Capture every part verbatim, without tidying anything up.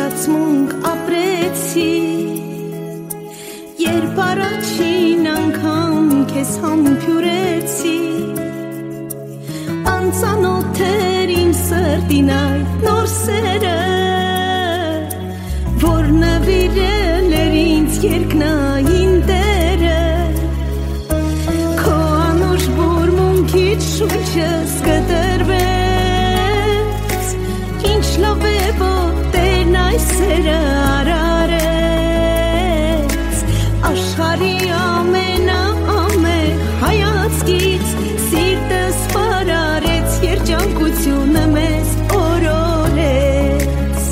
զգացմունք ապրեցի երբ առաջին անգամ քեզ համբուրեցի անծանոթ էր իմ սրտին այդ նոր սերը որ նվիրել էր ինձ երկնային Տերը քո անուշ բուրմունքից շունչս կտրվեց ինչ լավ է որ Տերն այս սերը արարեց աշխարհի ամենաամեղ հայացքից սիրտս պարարեց երջանկությունը մեզ օրորեց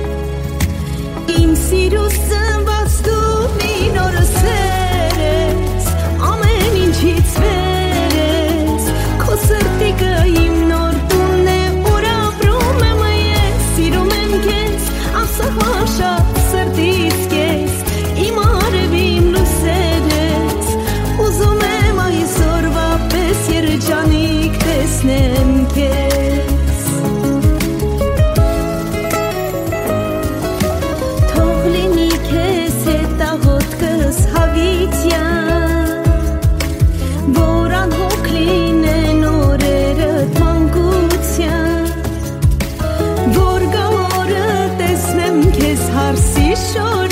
իմ սիրուս ծնված դու մի նորս ես ամեն ինչից վեր ես քո սրտիկը իմ նոր տունն է ուր ապրում եմ ես սիրում եմ քեզ անսահման շատ սրտից քեզ իմ արև իմ լույսեր ես ուզում եմ այսօրվա պես երջանիկ տեսնեմ քեզ թող լինի քեզ հետ աղոթքս հավիտյան որ անհոգ լինեն օրերդ մանկության որ գա օրը տեսնեմ քեզ հարսի շոր